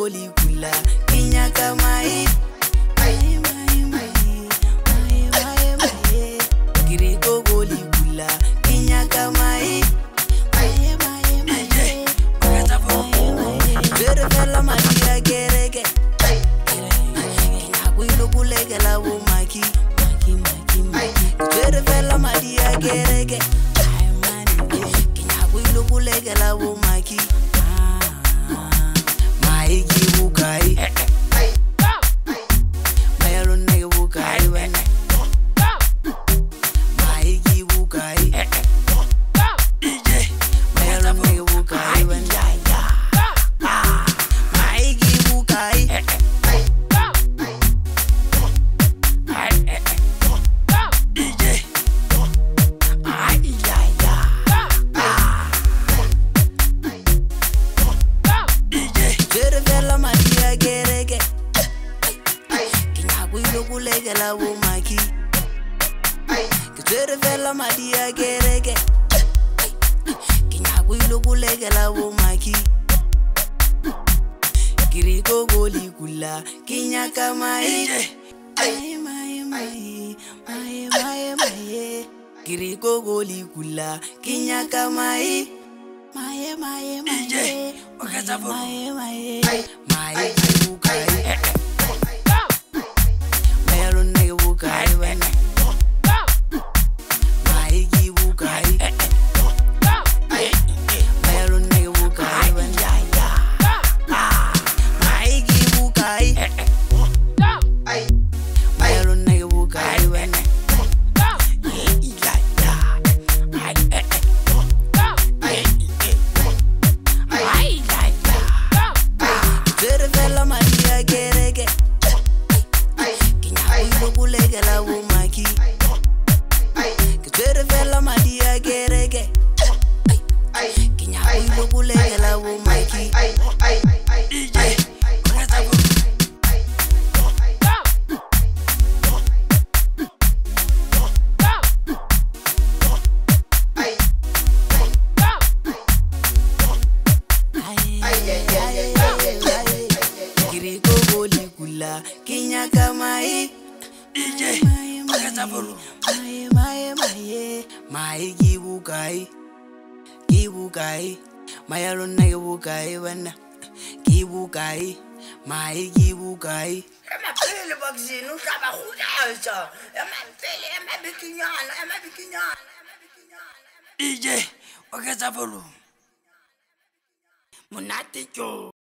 goli kula kinya kamai Kiriko goli kula kinya kamai Jere fella madia gerege Kinya kuilo kulege la wumaki Jere fella madia gerege Kinya kuilo kulege la wumaki Maiki bukai Mayalo nege bukai wene Maiki bukai Mayalo nege bukai wene Maiki bukai Jere fella madia gerege Kinya kuilo kulege la wumaki Jere fella madia gerege Kinya kuilo kulege la wumaki Kiriko goli kula kinya kamai Kiriko goli kula kinya kamai Maiki bukai Mayalo nege bukai wene Maiki bukai Mayalo nege bukai wene Maiki bukai Mayalo nege bukai wene Jere fella madia gerege Kinya kuilo kulege la wumaki Jere fella madia gerege Kinya kuilo kulege la wumaki Kiriko goli kula kinya kamai Maiki bukai Kibukai Mayalo nege bukai wena Kibukai Maiki bukai Emapele bakzini uhlaba khulaza emabikinyana DJ wakatsa volume monate jo